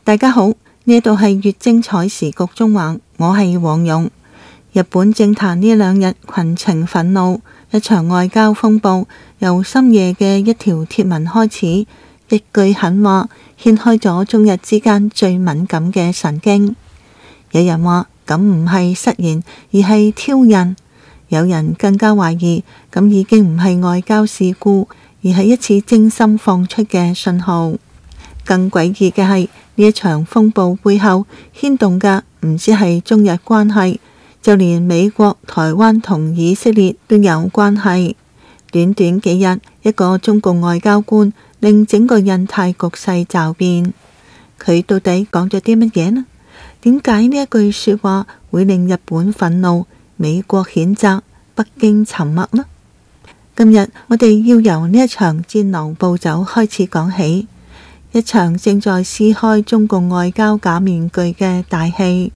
大家好，呢度係粵精彩時局中環，我係黃蓉。日本政壇呢兩日群情憤怒，一場外交風暴由深夜嘅一條貼文開始，一句狠話掀開咗中日之間最敏感嘅神經。有人話咁唔係失言，而係挑釁；有人更加懷疑咁已經唔係外交事故，而係一次精心放出嘅信號。更詭異嘅係，呢一場風暴背後牽動嘅唔止係中日關係，就連美國、台灣同以色列都有關係。短短幾日，一個中共外交官令整個印太局勢驟變。佢到底講咗啲乜嘢呢？點解呢一句說話會令日本憤怒、美國譴責、北京沉默呢？今日我哋要由呢一場戰狼暴走開始講起。一場正在撕開中共外交假面具嘅大戲。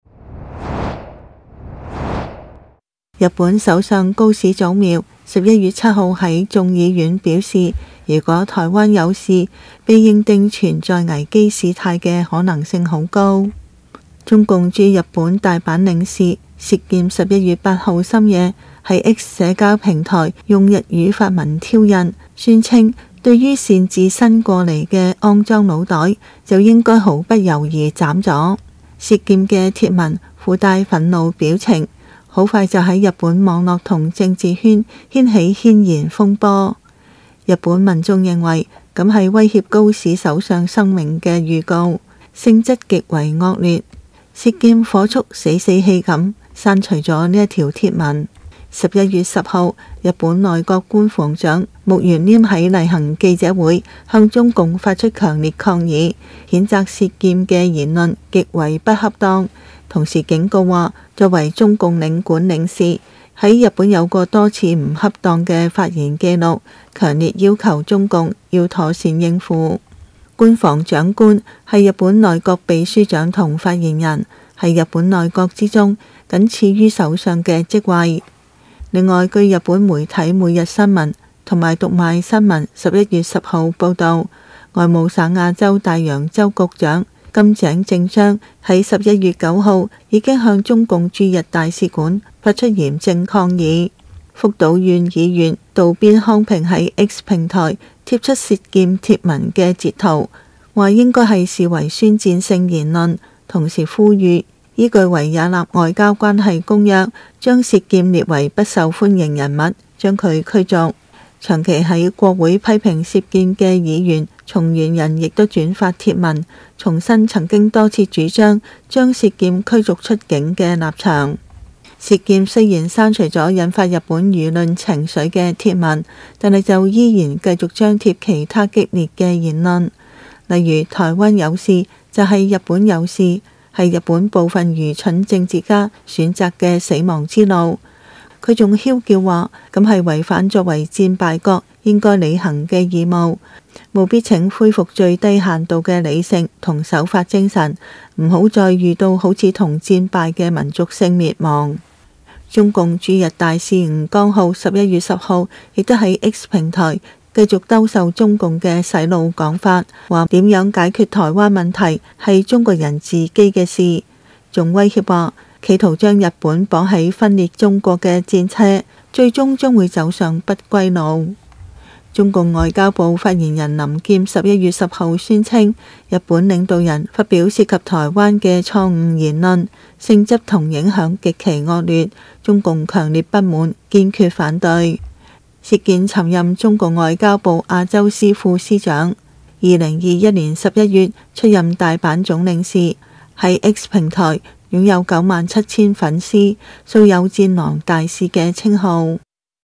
日本首相高市早苗11月7號喺眾議院表示，如果台灣有事，被認定存在危機事態嘅可能性好高。中共駐日本大阪領事涉嫌11月8號深夜喺 X 社交平台用日語發文挑釁，宣稱對於擅自伸過嚟嘅骯髒腦袋，就應該毫不猶豫斬咗。涉劍嘅貼文附帶憤怒表情，好快就喺日本網絡同政治圈掀起軒然風波。日本民眾認為咁係威脅高市首相生命嘅預告，性質極為惡劣。涉劍火速死氣咁刪除咗呢一條貼文。11月10號，日本內閣官房長木原稔喺例行記者會向中共發出強烈抗議，譴責涉劍嘅言論極為不恰當，同時警告話，作為中共領館領事喺日本有過多次唔恰當嘅發言記錄，強烈要求中共要妥善應付。官房長官係日本內閣秘書長同發言人，係日本內閣之中僅次於首相嘅職位。另外，據日本媒體每日新聞同埋讀賣新聞11月10號報道，外務省亞洲大洋洲局長金井正章喺11月9號已經向中共駐日大使館發出嚴正抗議。福島縣議員渡邊康平喺 X 平台貼出涉劍貼文嘅截圖，話應該係視為宣戰性言論，同時呼籲依據維也納外交關係公約，將涉劍列為不受歡迎人物，將佢驅逐。長期喺國會批評涉劍嘅議員松原人亦都轉發貼文，重申曾經多次主張將涉劍驅逐出境嘅立場。涉劍雖然刪除咗引發日本輿論情緒嘅貼文，但係就依然繼續張貼其他激烈嘅言論，例如台灣有事就係日本有事，係日本部分愚蠢政治家選擇嘅死亡之路。佢仲囂叫話，咁係違反作為戰敗國應該履行嘅義務，務必請恢復最低限度嘅理性同守法精神，唔好再遇到好似同戰敗嘅民族性滅亡。中共駐日大使吳江浩11月10號亦都喺 X 平台繼續兜售中共嘅洗腦講法，話點樣解決台灣問題係中國人自己嘅事，仲威脅話企圖將日本綁喺分裂中國嘅戰車，最終將會走上不歸路。中共外交部發言人林劍11月10號宣稱，日本領導人發表涉及台灣嘅錯誤言論，性質同影響極其惡劣，中共強烈不滿，堅決反對。涉劍曾任中共外交部亞洲司副司長，2021年11月出任大阪總領事，喺 X 平台擁有97000粉絲，素有戰狼大使嘅稱號。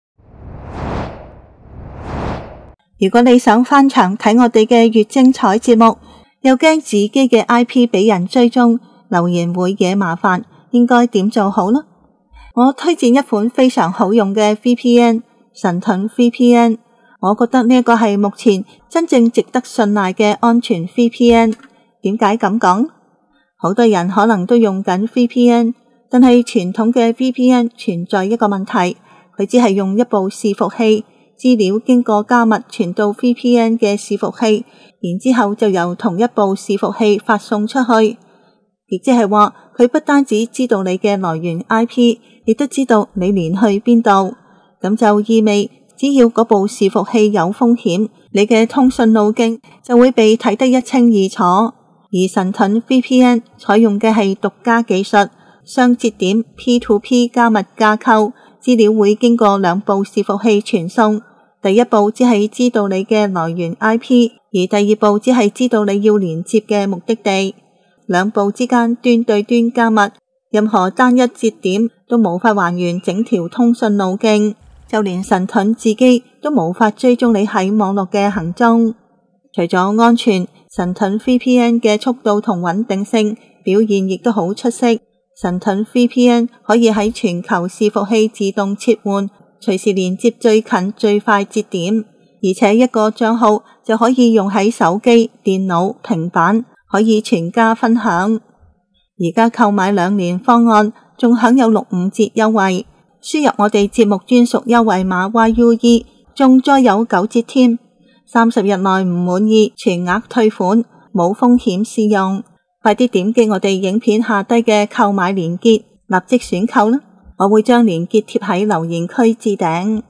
如果你想翻牆睇我哋嘅越精彩節目，又驚自己嘅 IP 俾人追蹤，留言會惹麻煩，應該點做好呢？我推薦一款非常好用嘅 VPN， 神盾 VPN。我覺得呢一個係目前真正值得信賴嘅安全 VPN。點解咁講？好多人可能都用緊 VPN， 但係傳統嘅 VPN 存在一個問題，佢只係用一部伺服器， 資料經過加密傳到 VPN 嘅伺服器，然之後就由同一部伺服器發送出去。亦即係話，佢不單止知道你嘅來源 IP， 亦都知道你連去邊度。咁就意味，只要嗰部伺服器有風險，你嘅通訊路徑就會被睇得一清二楚。而神盾 VPN 採用嘅係獨家技術，雙節點 P2P 加密架構，資料會經過兩部伺服器傳送。第一步只係知道你嘅來源 IP， 而第二步只係知道你要連接嘅目的地。兩步之間端對端加密，任何單一節點都無法還原整條通訊路徑，就連神盾自己都無法追蹤你喺網絡嘅行蹤。除咗安全，神盾 VPN 嘅速度同穩定性表現亦都好出色。神盾 VPN 可以喺全球伺服器自動切換，隨時連接最近最快節點，而且一個賬號就可以用喺手機、電腦、平板，可以全家分享。而家購買2年方案，仲享有65折優惠，輸入我哋節目專屬優惠碼 YUE， 仲再有9折添。30日內唔滿意，全額退款，冇風險試用。快啲點擊我哋影片下低嘅購買鏈接，立即選購啦！我會將鏈接貼喺留言區置頂。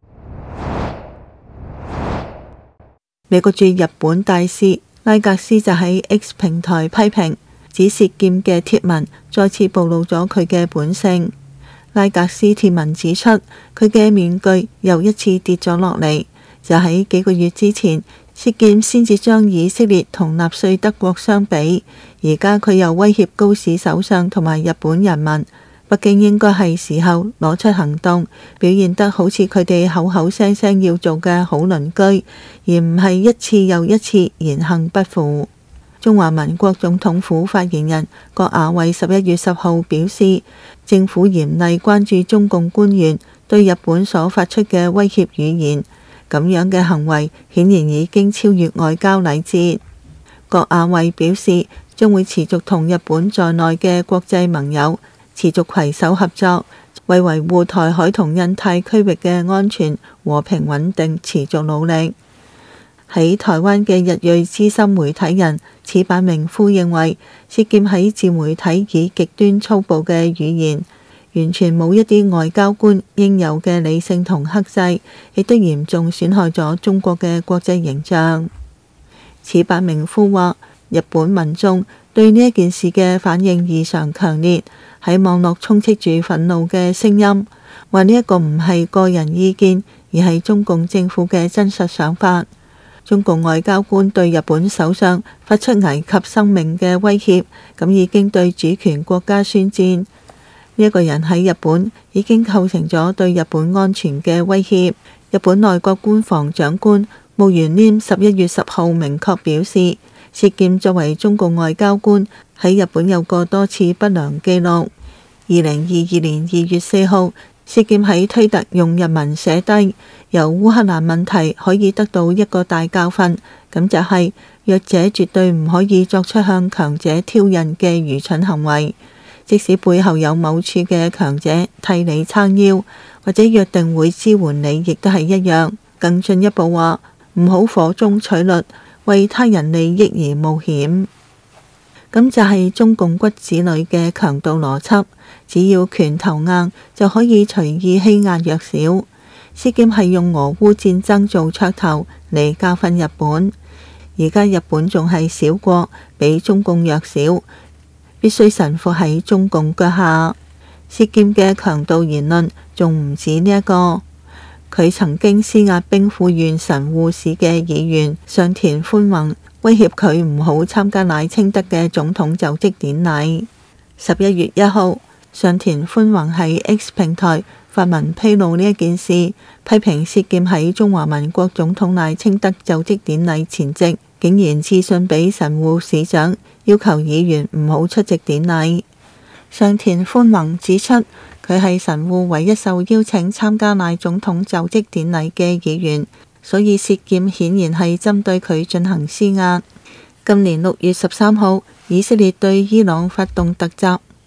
美國駐日本大使拉格斯就喺 X 平台批評指涉劍嘅貼文，再次暴露咗佢嘅本性。拉格斯貼文指出，佢嘅面具又一次跌咗落嚟，就喺幾個月之前，涉劍先至將以色列同納粹德國相比，而家佢又威脅高市首相同埋日本人民。北京應該係時候攞出行動，表現得好似佢哋口口聲聲要做嘅好鄰居，而唔係一次又一次言行不符。中華民國總統府發言人郭亞偉11月10號表示，政府嚴厲關注中共官員對日本所發出嘅威脅語言，咁樣嘅行為顯然已經超越外交禮節。郭亞偉表示，將會持續同日本在內嘅國際盟友持續攜手合作，為維護台海同印太區域嘅安全、和平、穩定持續努力。喺台灣嘅日裔資深媒體人矢板明夫認為，涉劍喺自媒體以極端粗暴嘅語言，完全冇一啲外交官應有嘅理性同克制，亦都嚴重損害咗中國嘅國際形象。矢板明夫話，日本民眾對呢一件事嘅反應異常強烈，喺網絡充斥住憤怒嘅聲音，話呢一個唔係個人意見，而係中共政府嘅真實想法。中共外交官對日本首相發出危及生命嘅威脅，咁已經對主權國家宣戰。呢一個人喺日本已經構成咗對日本安全嘅威脅。日本內閣官房長官木原稔11月10號明確表示，涉劍作為中共外交官喺日本有過多次不良記錄。2022年2月4號，涉劍喺推特用日文寫低，由烏克蘭問題可以得到一個大教訓，咁就係弱者絕對唔可以作出向強者挑釁嘅愚蠢行為，即使背後有某處嘅強者替你撐腰，或者約定會支援你，亦都係一樣。更進一步話，唔好火中取栗，為他人利益而冒險。咁就係中共骨子裏嘅強盜邏輯，只要拳頭硬就可以隨意欺壓弱小。涉劍係用俄烏戰爭做噱頭嚟教訓日本，而家日本仲係小國，比中共弱小，必須臣服喺中共腳下。涉劍嘅強盜言論仲唔止呢一個，佢曾經施壓兵庫縣神戶市嘅議員上田寬宏，威脅佢唔好參加賴清德嘅總統就職典禮。11月1號，上田寬宏喺 X 平台發文披露呢一件事，批評涉劍喺中華民國總統賴清德就職典禮前夕，竟然致信俾神戶市長，要求議員唔好出席典禮。上田寬宏指出，佢係神戶唯一受邀請參加賴總統就職典禮嘅議員，所以涉劍顯然係針對佢進行施壓。今年6月13號，以色列對伊朗發動突襲，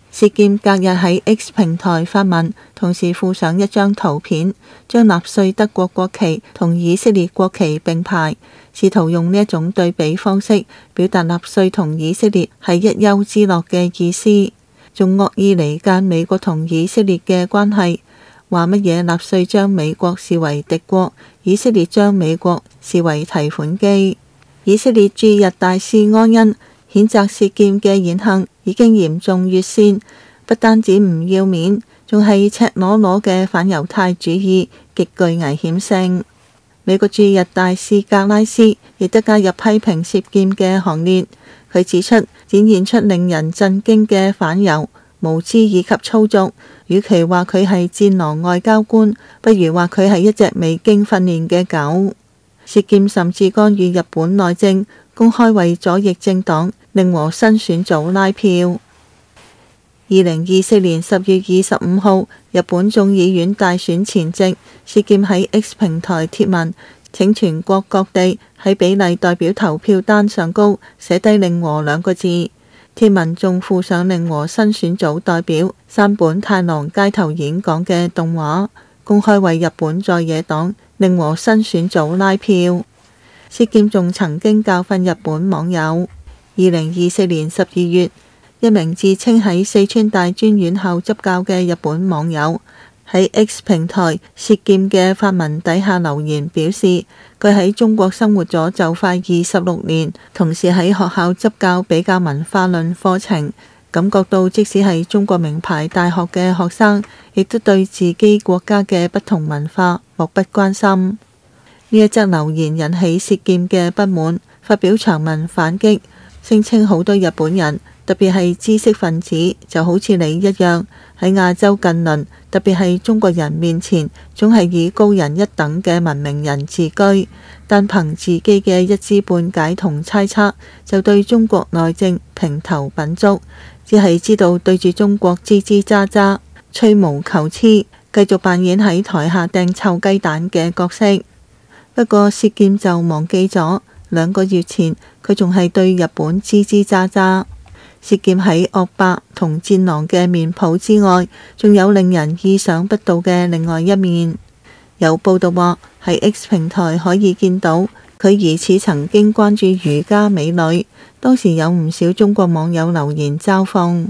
薛劍隔日喺 X 平台發文，同時附上一張圖片，將納粹德國國旗同以色列國旗並排，試圖用呢一種對比方式表達納粹同以色列係一丘之貉嘅意思，仲惡意離間美國同以色列嘅關係，話乜嘢納粹將美國視為敵國，以色列將美國視為提款機。以色列駐日大使安恩譴責薛劍嘅言行已經嚴重越線，不單止唔要面，仲係赤裸裸嘅反猶太主義，極具危險性。美國駐日大使格拉斯亦都加入批評薛劍嘅行列。佢指出，展現出令人震驚嘅反猶、無知以及粗俗。與其話佢係戰狼外交官，不如話佢係一隻未經訓練嘅狗。薛劍甚至干預日本內政，公開為左翼政黨令和新選組拉票。2024年10月25號，日本眾議院大選前夕，薛劍喺 X 平台貼文，請全國各地喺比例代表投票單上高寫低令和2個字。貼文仲附上令和新選組代表山本太郎街頭演講嘅動畫，公開為日本在野黨令和新選組拉票。薛劍仲曾經教訓日本網友。2024年12月，一名自稱喺四川大專院校執教嘅日本網友喺 X 平台薛劍嘅發文底下留言表示，佢喺中國生活咗就快26年，同時喺學校執教比較文化論課程，感覺到即使係中國名牌大學嘅學生，亦都對自己國家嘅不同文化漠不關心。呢一則留言引起薛劍嘅不滿，發表長文反擊，聲稱好多日本人，特別係知識分子，就好似你一樣，喺亞洲近鄰，特別係中國人面前，總係以高人一等嘅文明人自居，但憑自己嘅一知半解同猜測，就對中國內政評頭品足，只係知道對住中國吱吱喳喳、吹毛求疵，繼續扮演喺台下掟臭雞蛋嘅角色。不過薛劍就忘記咗2個月前，佢仲係對日本吱吱喳喳。薛劍喺惡霸同戰狼嘅面譜之外，仲有令人意想不到嘅另外一面。有報道話喺 X 平台可以見到佢疑似曾經關注瑜伽美女，當時有唔少中國網友留言嘲諷。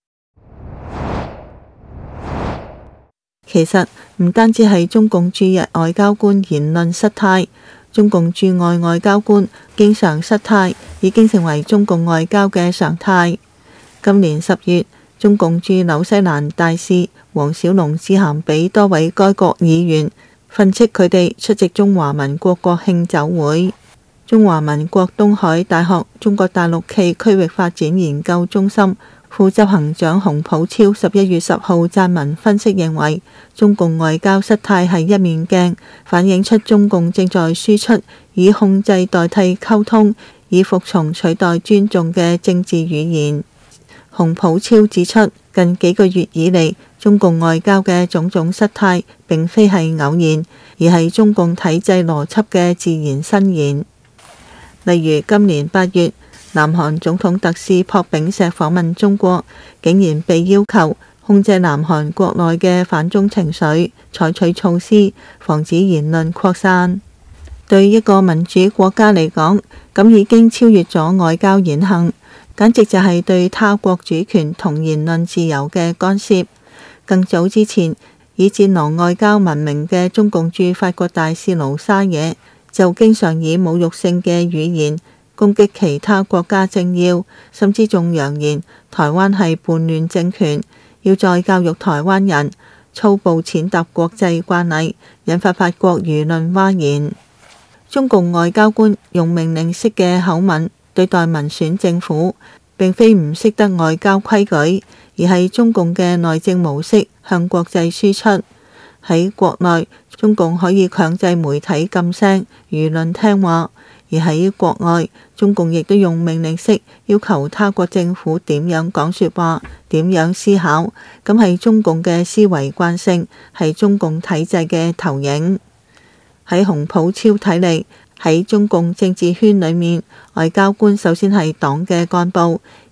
其實唔單止係中共駐日外交官言論失態，中共駐外外交官經常失態，已經成為中共外交嘅常態。今年10月，中共駐紐西蘭大使黃小龍致函俾多位該國議員，訓斥佢哋出席中華民國國慶酒會。中華民國東海大學中國大陸暨區域發展研究中心副執行長洪普超11月10號撰文分析認為，中共外交失態係一面鏡，反映出中共正在輸出以控制代替溝通，以服從取代尊重嘅政治語言。洪普超指出，近幾個月以嚟，中共外交嘅種種失態並非係偶然，而係中共體制邏輯嘅自然伸延。例如今年8月，南韓總統特使朴炳錫訪問中國，竟然被要求控制南韓國內嘅反中情緒，採取措施防止言論擴散。對一個民主國家嚟講，咁已經超越咗外交言行，簡直就係對他國主權同言論自由嘅干涉。更早之前，以戰狼外交聞名嘅中共駐法國大使盧沙野，就經常以侮辱性嘅語言攻擊其他國家政要，甚至仲揚言台灣係叛亂政權，要再教育台灣人，粗暴踐踏國際慣例，引發法國輿論譁然。中共外交官用命令式嘅口吻對待民選政府，並非唔識得外交規矩，而係中共嘅內政模式向國際輸出。喺國內，中共可以強制媒體噤聲，輿論聽話；而喺國外，中共亦都用命令式要求他國政府點樣講說話，點樣思考。咁係中共嘅思維慣性，係中共體制嘅投影。喺洪普超睇嚟，喺中共政治圈裏面，外交官首先係黨嘅幹部，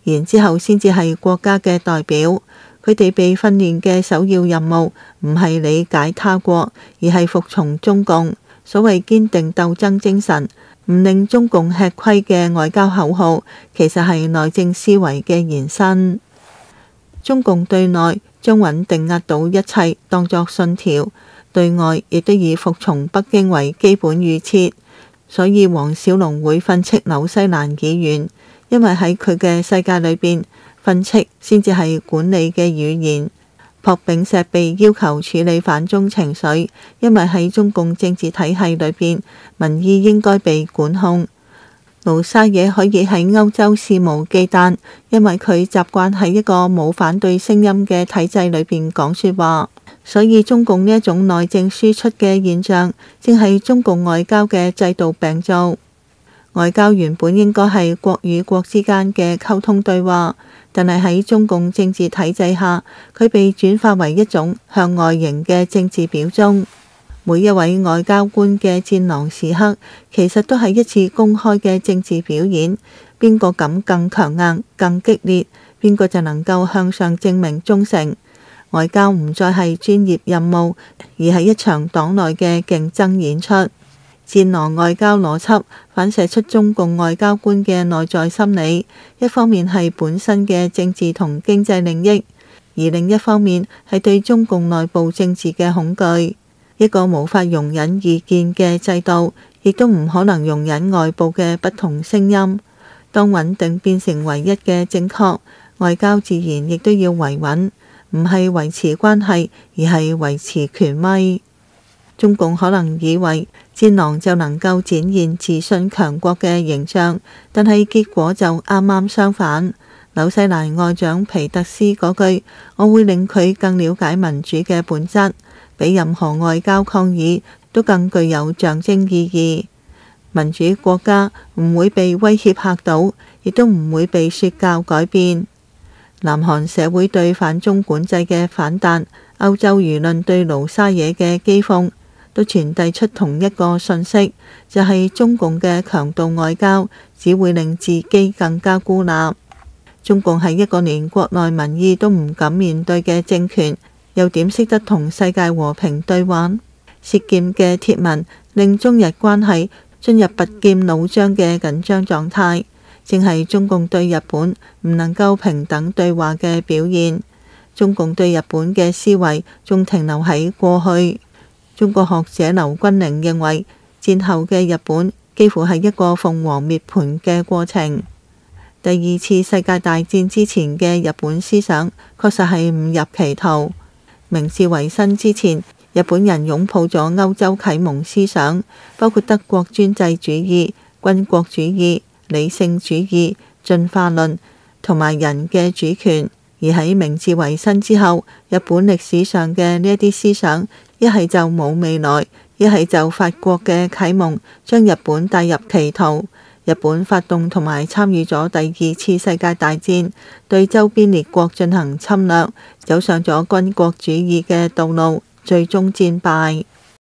然之後先至係國家嘅代表。佢哋被訓練嘅首要任務唔係理解他國，而係服從中共。所謂堅定鬥爭精神，唔令中共吃虧嘅外交口號，其實係內政思維嘅延伸。中共對內將穩定壓倒一切當作信條，對外亦都以服從北京為基本預設。所以黃小龍會訓斥紐西蘭議員，因為喺佢嘅世界裏邊，訓斥先至係管理嘅語言。朴炳錫被要求處理反中情緒，因為喺中共政治體系裏邊，民意應該被管控。盧沙野可以喺歐洲肆無忌憚，因為佢習慣喺一個冇反對聲音嘅體制裏邊講說話。所以中共呢一種內政輸出嘅現象，正係中共外交嘅制度病灶。外交原本應該係國與國之間嘅溝通對話，但係喺中共政治體制下，佢被轉化為一種向外型嘅政治表忠。每一位外交官嘅戰狼時刻，其實都係一次公開嘅政治表演。邊個敢更強硬、更激烈，邊個就能夠向上證明忠誠。外交唔再係專業任務，而係一場黨內嘅競爭演出。戰狼外交邏輯反射出中共外交官嘅內在心理，一方面係本身嘅政治同經濟利益，而另一方面係對中共內部政治嘅恐懼。一個無法容忍意見嘅制度，亦都唔可能容忍外部嘅不同聲音。當穩定變成唯一嘅正確，外交自然亦都要維穩，唔係維持關係，而係維持權威。中共可能以為戰狼就能夠展現自信強國嘅形象，但係結果就啱啱相反。紐西蘭外長皮特斯嗰句「我會令佢更了解民主嘅本質」，比任何外交抗議都更具有象徵意義。民主國家唔會被威脅嚇倒，亦都唔會被說教改變。南韓社會對反中管制嘅反彈，歐洲輿論對盧沙野嘅譏諷，都傳遞出同一個訊息，就係中共嘅強盜外交只會令自己更加孤立。中共係一個連國內民意都唔敢面對嘅政權，又點識得同世界和平對話？涉劍嘅貼文令中日關係進入拔劍老張嘅緊張狀態，正係中共對日本唔能夠平等對話嘅表現。中共對日本嘅思維仲停留喺過去。中國學者劉君寧認為，戰後嘅日本幾乎係一個鳳凰滅盤嘅過程。第二次世界大戰之前嘅日本思想確實係誤入歧途。明治維新之前，日本人擁抱咗歐洲啟蒙思想，包括德國專制主義、軍國主義、理性主義、進化論同埋人嘅主權。而喺明治維新之後，日本歷史上嘅呢一啲思想，一係就冇未來，一係就法國嘅啟蒙將日本帶入歧途。日本發動同埋參與咗第二次世界大戰，對周邊列國進行侵略，走上咗軍國主義嘅道路，最終戰敗。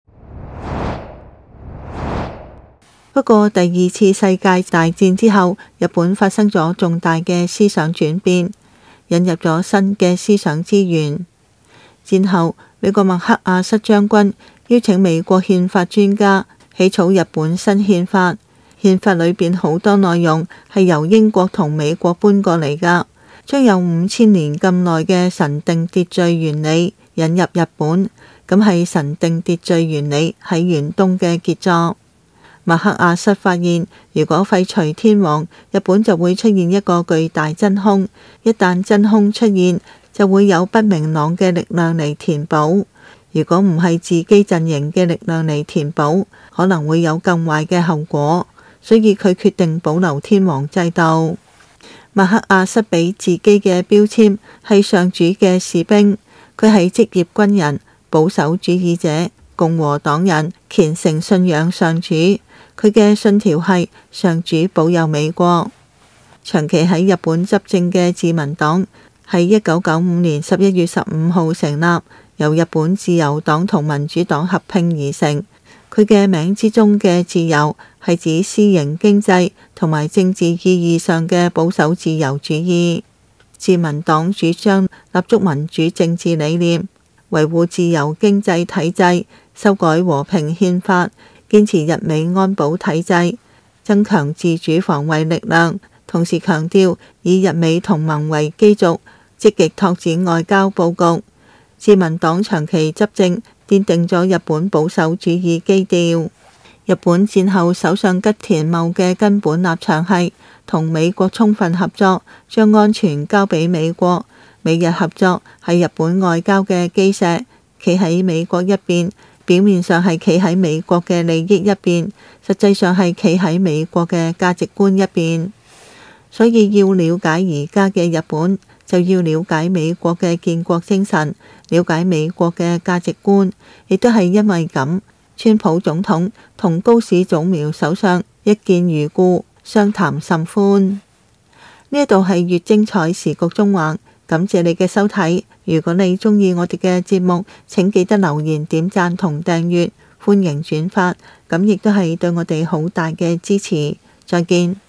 不過第二次世界大戰之後，日本發生咗重大嘅思想轉變，引入咗新嘅思想資源。戰後，美國麥克阿瑟將軍邀請美國憲法專家起草日本新憲法。憲法裏邊好多內容係由英國同美國搬過嚟㗎，將有5000年咁耐嘅神定秩序原理引入日本，咁係神定秩序原理喺遠東嘅傑作。麥克阿瑟發現，如果廢除天皇，日本就會出現一個巨大真空，一旦真空出現，就會有不明朗嘅力量嚟填補。如果唔係自己陣營嘅力量嚟填補，可能會有更壞嘅後果。所以佢決定保留天皇制度。麥克阿瑟俾自己嘅標籤係上主嘅士兵，佢係職業軍人、保守主義者、共和黨人，虔誠信仰上主。佢嘅信條係上主保佑美國。長期喺日本執政嘅自民黨喺1995年11月15號成立，由日本自由黨同民主黨合併而成。佢嘅名之中嘅自由係指私營經濟同埋政治意義上嘅保守自由主義。自民黨主張立足民主政治理念，維護自由經濟體制，修改和平憲法，堅持日美安保體制，增強自主防衛力量，同時強調以日美同盟為基礎，積極拓展外交佈局。自民黨長期執政，奠定咗日本保守主義基調。日本戰後首相吉田茂嘅根本立場係同美國充分合作，將安全交俾美國。美日合作係日本外交嘅基石，企喺美國一邊，表面上係企喺美國嘅利益一邊，實際上係企喺美國嘅價值觀一邊。所以要了解而家嘅日本，就要了解美國嘅建國精神，了解美國嘅價值觀。亦都係因為咁，川普總統同高市早苗首相一見如故，相談甚歡。呢一度係越精彩時局中橫，感謝你嘅收睇。如果你鍾意我哋嘅節目，請記得留言、點讚同訂閱，歡迎轉發，咁亦都係對我哋好大嘅支持。再見。